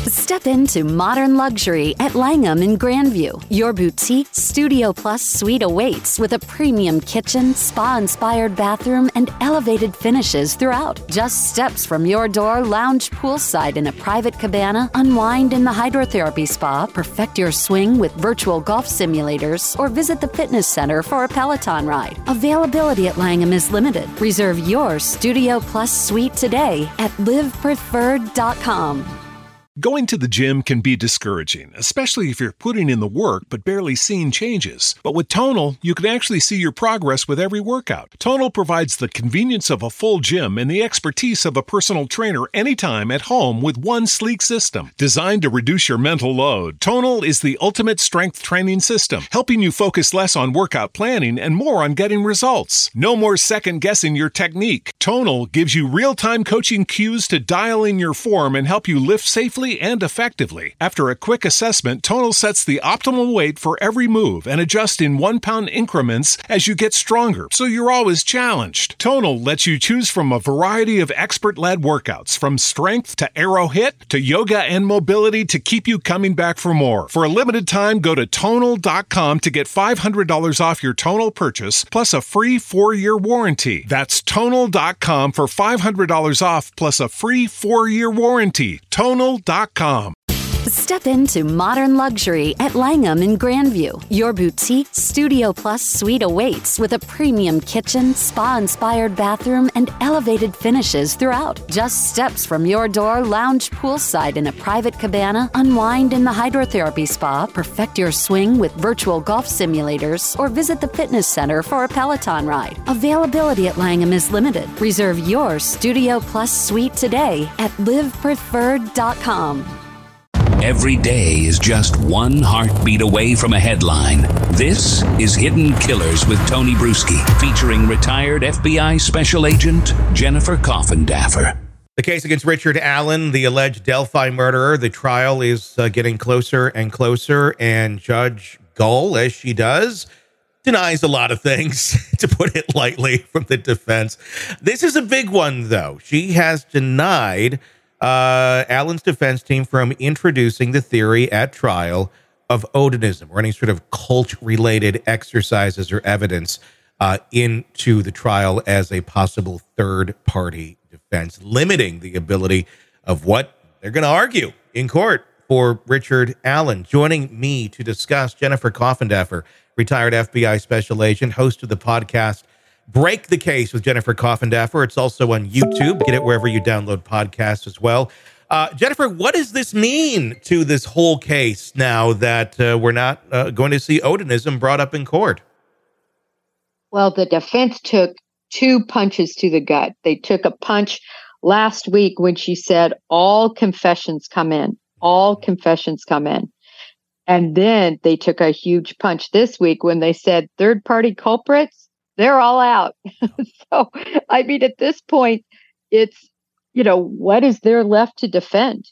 Step into modern luxury at Langham in Grandview. Your boutique Studio Plus suite awaits with a premium kitchen, spa-inspired bathroom, and elevated finishes throughout. Just steps from your door, lounge poolside in a private cabana, unwind in the hydrotherapy spa, perfect your swing with virtual golf simulators, or visit the fitness center for a Peloton ride. Availability at Langham is limited. Reserve your Studio Plus suite today at livepreferred.com. Going to the gym can be discouraging, especially if you're putting in the work but barely seeing changes. But with Tonal, you can actually see your progress with every workout. Tonal provides the convenience of a full gym and the expertise of a personal trainer anytime at home with one sleek system. Designed to reduce your mental load, Tonal is the ultimate strength training system, helping you focus less on workout planning and more on getting results. No more second-guessing your technique. Tonal gives you real-time coaching cues to dial in your form and help you lift safely and effectively. After a quick assessment, Tonal sets the optimal weight for every move and adjusts in 1 pound increments as you get stronger, so you're always challenged. Tonal lets you choose from a variety of expert-led workouts, from strength to aero hit to yoga and mobility to keep you coming back for more. For a limited time, go to Tonal.com to get $500 off your Tonal purchase, plus a free 4-year warranty. That's Tonal.com for $500 off, plus a free 4-year warranty. Tonal.com. Step into modern luxury at Langham in Grandview. Your boutique Studio Plus suite awaits with a premium kitchen, spa-inspired bathroom, and elevated finishes throughout. Just steps from your door, lounge poolside in a private cabana, unwind in the hydrotherapy spa, perfect your swing with virtual golf simulators, or visit the fitness center for a Peloton ride. Availability at Langham is limited. Reserve your Studio Plus suite today at livepreferred.com. Every day is just one heartbeat away from a headline. This is Hidden Killers with Tony Bruschi, featuring retired FBI Special Agent Jennifer Coffindaffer. The case against Richard Allen, the alleged Delphi murderer, the trial is getting closer and closer, and Judge Gull, as she does, denies a lot of things, to put it lightly, from the defense. This is a big one, though. She has denied Allen's defense team from introducing the theory at trial of Odinism or any sort of cult-related exercises or evidence into the trial as a possible third-party defense, limiting the ability of what they're going to argue in court for Richard Allen. Joining me to discuss, Jennifer Coffindaffer, retired FBI special agent, host of the podcast Break the Case with Jennifer Coffindaffer. It's also on YouTube. Get it wherever you download podcasts as well. Jennifer, what does this mean to this whole case now that we're not going to see Odinism brought up in court? Well, the defense took 2 punches to the gut. They took a punch last week when she said all confessions come in. All confessions come in. And then they took a huge punch this week when they said third-party culprits, they're all out. So, I mean, at this point, it's, what is there left to defend?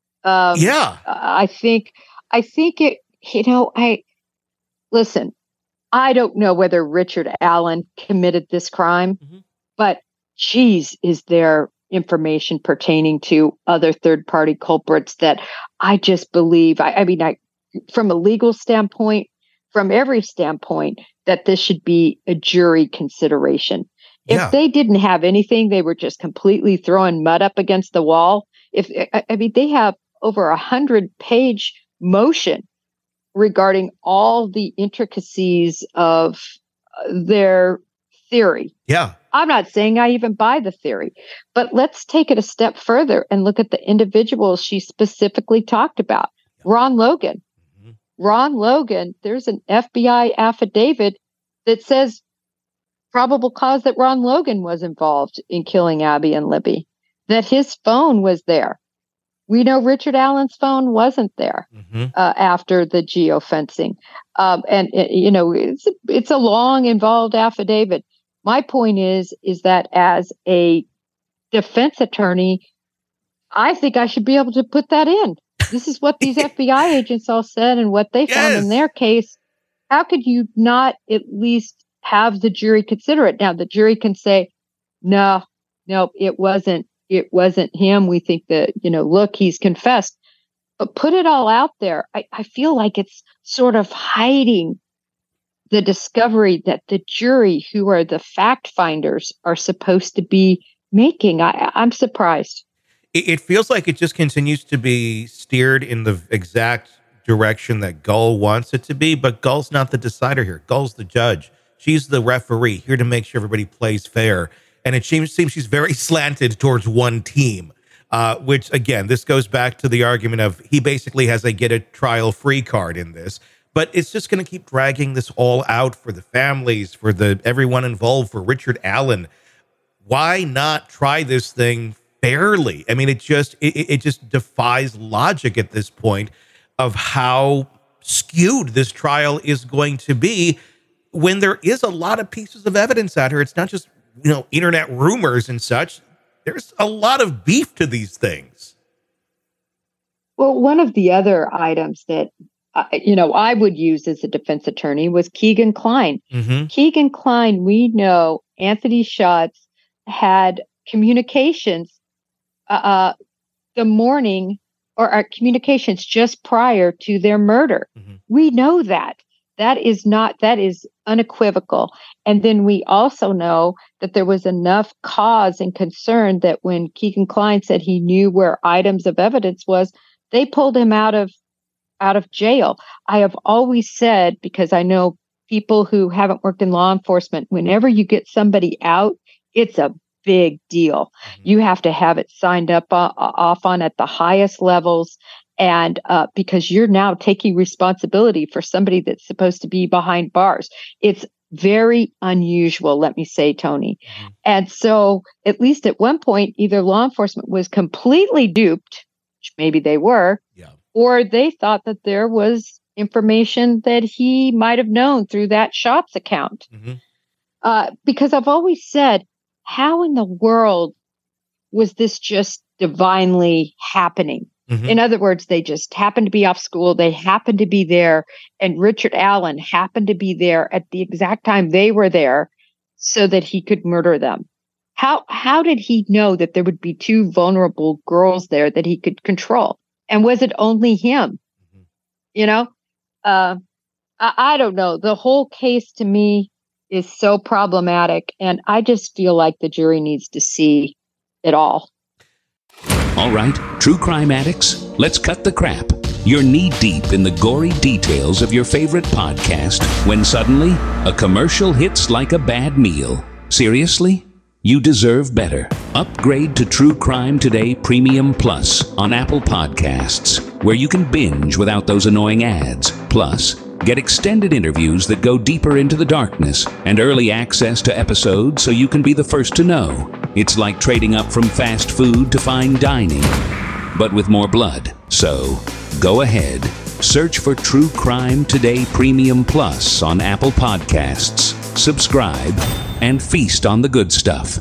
I think it, listen, I don't know whether Richard Allen committed this crime, but geez, is there information pertaining to other third-party culprits that I just believe, from a legal standpoint, from every standpoint, that this should be a jury consideration. If they didn't have anything, they were just completely throwing mud up against the wall. They have over 100-page motion regarding all the intricacies of their theory. Yeah. I'm not saying I even buy the theory, but let's take it a step further and look at the individuals she specifically talked about. Ron Logan. Ron Logan, there's an FBI affidavit that says probable cause that Ron Logan was involved in killing Abby and Libby, that his phone was there. We know Richard Allen's phone wasn't there after the geofencing. It's a long, involved affidavit. My point is that as a defense attorney, I think I should be able to put that in. This is what these FBI agents all said and what they found in their case. How could you not at least have the jury consider it? Now, the jury can say, no, it wasn't him. We think that, look, he's confessed. put it all out there. I feel like it's sort of hiding the discovery that the jury, who are the fact finders, are supposed to be making. I'm surprised. It feels like it just continues to be steered in the exact direction that Gull wants it to be, but Gull's not the decider here. Gull's the judge. She's the referee, here to make sure everybody plays fair. And it seems she's very slanted towards one team, which, again, this goes back to the argument of he basically has a get a trial free card in this. But it's just going to keep dragging this all out for the families, for everyone involved, for Richard Allen. Why not try this thing fairly? I mean, it just defies logic at this point of how skewed this trial is going to be when there is a lot of pieces of evidence out here. It's not just, internet rumors and such. There's a lot of beef to these things. Well, one of the other items that I would use as a defense attorney was Keegan Kline. Mm-hmm. Keegan Kline, we know Anthony Schatz had communications the morning or communications just prior to their murder. Mm-hmm. We know that. That is unequivocal. And then we also know that there was enough cause and concern that when Keegan Kline said he knew where items of evidence was, they pulled him out of jail. I have always said, because I know people who haven't worked in law enforcement, whenever you get somebody out, it's a big deal. Mm-hmm. You have to have it signed up off on at the highest levels. And because you're now taking responsibility for somebody that's supposed to be behind bars. It's very unusual, let me say, Tony. Mm-hmm. And so at least at one point, either law enforcement was completely duped, which maybe they were, or they thought that there was information that he might have known through that Schatz account. Mm-hmm. Because I've always said, how in the world was this just divinely happening? Mm-hmm. In other words, they just happened to be off school. They happened to be there. And Richard Allen happened to be there at the exact time they were there so that he could murder them. How did he know that there would be two vulnerable girls there that he could control? And was it only him? Mm-hmm. I don't know. The whole case to me is so problematic. And I just feel like the jury needs to see it all. All right, true crime addicts, let's cut the crap. You're knee-deep in the gory details of your favorite podcast when suddenly a commercial hits like a bad meal. Seriously? You deserve better. Upgrade to True Crime Today Premium Plus on Apple Podcasts, where you can binge without those annoying ads. Plus, get extended interviews that go deeper into the darkness and early access to episodes so you can be the first to know. It's like trading up from fast food to fine dining, but with more blood. So, go ahead. Search for True Crime Today Premium Plus on Apple Podcasts. Subscribe and feast on the good stuff.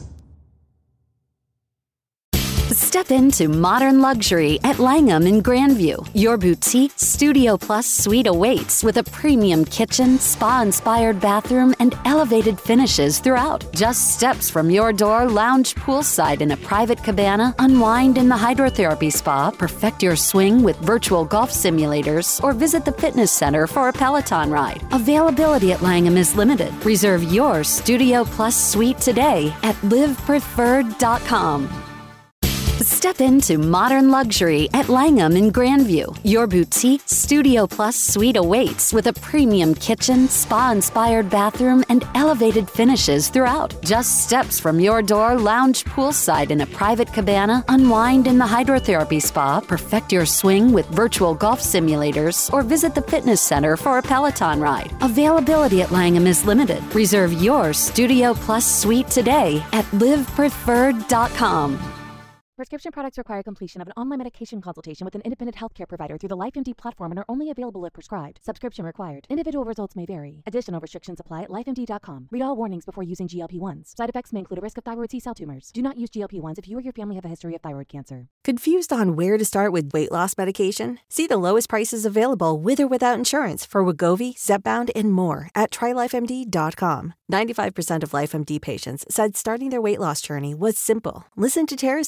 Step into modern luxury at Langham in Grandview. Your boutique Studio Plus suite awaits with a premium kitchen, spa-inspired bathroom, and elevated finishes throughout. Just steps from your door, lounge poolside in a private cabana, unwind in the hydrotherapy spa, perfect your swing with virtual golf simulators, or visit the fitness center for a Peloton ride. Availability at Langham is limited. Reserve your Studio Plus suite today at livepreferred.com. Step into modern luxury at Langham in Grandview. Your boutique Studio Plus suite awaits with a premium kitchen, spa-inspired bathroom, and elevated finishes throughout. Just steps from your door, lounge poolside in a private cabana, unwind in the hydrotherapy spa, perfect your swing with virtual golf simulators, or visit the fitness center for a Peloton ride. Availability at Langham is limited. Reserve your Studio Plus suite today at livepreferred.com. Prescription products require completion of an online medication consultation with an independent healthcare provider through the LifeMD platform and are only available if prescribed. Subscription required. Individual results may vary. Additional restrictions apply at lifemd.com. Read all warnings before using GLP-1s. Side effects may include a risk of thyroid C-cell tumors. Do not use GLP-1s if you or your family have a history of thyroid cancer. Confused on where to start with weight loss medication? See the lowest prices available with or without insurance for Wegovy, Zepbound, and more at TryLifeMD.com. 95% of LifeMD patients said starting their weight loss journey was simple. Listen to Tara's story after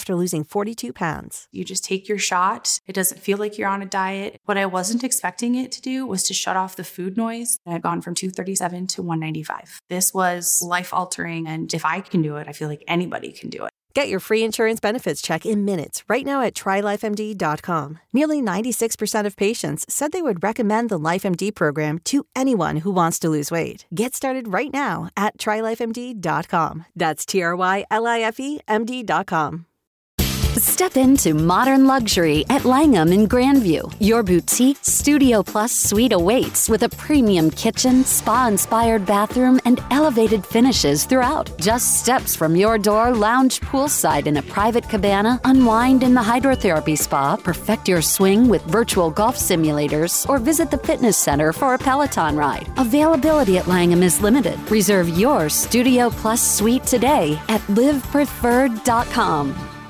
after losing 42 pounds. You just take your shot. It doesn't feel like you're on a diet. What I wasn't expecting it to do was to shut off the food noise. I'd gone from 237 to 195. This was life-altering, and if I can do it, I feel like anybody can do it. Get your free insurance benefits check in minutes right now at TryLifeMD.com. Nearly 96% of patients said they would recommend the LifeMD program to anyone who wants to lose weight. Get started right now at TryLifeMD.com. That's TryLifeMD.com. Step into modern luxury at Langham in Grandview. Your boutique Studio Plus suite awaits with a premium kitchen, spa-inspired bathroom, and elevated finishes throughout. Just steps from your door, lounge poolside in a private cabana, unwind in the hydrotherapy spa, perfect your swing with virtual golf simulators, or visit the fitness center for a Peloton ride. Availability at Langham is limited. Reserve your Studio Plus suite today at livepreferred.com.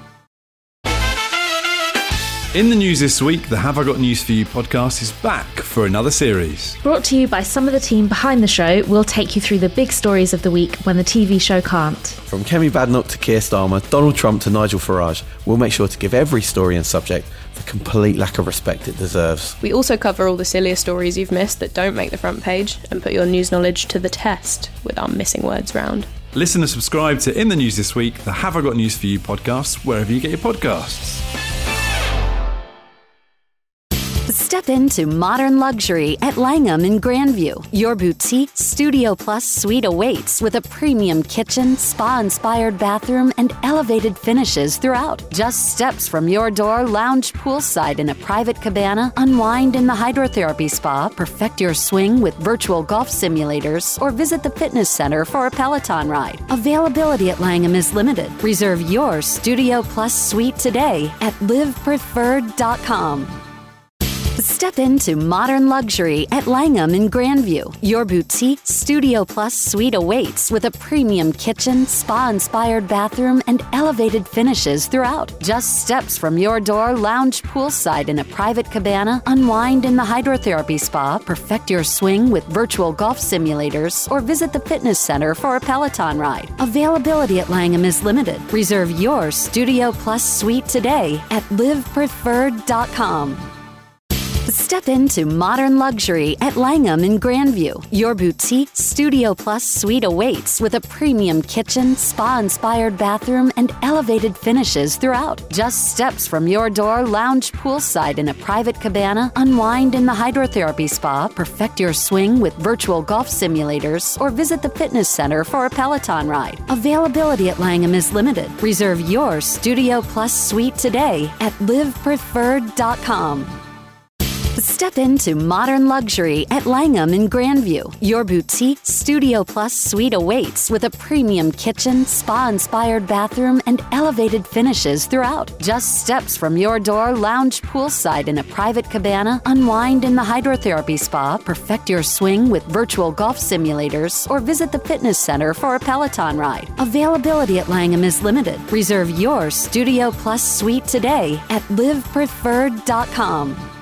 In the news this week, the Have I Got News For You podcast is back for another series. Brought to you by some of the team behind the show, we'll take you through the big stories of the week when the TV show can't. From Kemi Badenoch to Keir Starmer, Donald Trump to Nigel Farage, we'll make sure to give every story and subject the complete lack of respect it deserves. We also cover all the sillier stories you've missed that don't make the front page and put your news knowledge to the test with our missing words round. Listen and subscribe to In the News This Week, the Have I Got News For You podcast, wherever you get your podcasts. Step into modern luxury at Langham in Grandview. Your boutique Studio Plus suite awaits with a premium kitchen, spa-inspired bathroom, and elevated finishes throughout. Just steps from your door, lounge poolside in a private cabana, unwind in the hydrotherapy spa, perfect your swing with virtual golf simulators, or visit the fitness center for a Peloton ride. Availability at Langham is limited. Reserve your Studio Plus suite today at livepreferred.com. Step into modern luxury at Langham in Grandview. Your boutique Studio Plus suite awaits with a premium kitchen, spa-inspired bathroom, and elevated finishes throughout. Just steps from your door, lounge poolside in a private cabana, unwind in the hydrotherapy spa, perfect your swing with virtual golf simulators, or visit the fitness center for a Peloton ride. Availability at Langham is limited. Reserve your Studio Plus suite today at livepreferred.com. Step into modern luxury at Langham in Grandview. Your boutique Studio Plus suite awaits with a premium kitchen, spa-inspired bathroom, and elevated finishes throughout. Just steps from your door, lounge poolside in a private cabana, unwind in the hydrotherapy spa, perfect your swing with virtual golf simulators, or visit the fitness center for a Peloton ride. Availability at Langham is limited. Reserve your Studio Plus suite today at livepreferred.com. Step into modern luxury at Langham in Grandview. Your boutique Studio Plus suite awaits with a premium kitchen, spa-inspired bathroom, and elevated finishes throughout. Just steps from your door, lounge poolside in a private cabana, unwind in the hydrotherapy spa, perfect your swing with virtual golf simulators, or visit the fitness center for a Peloton ride. Availability at Langham is limited. Reserve your Studio Plus suite today at livepreferred.com.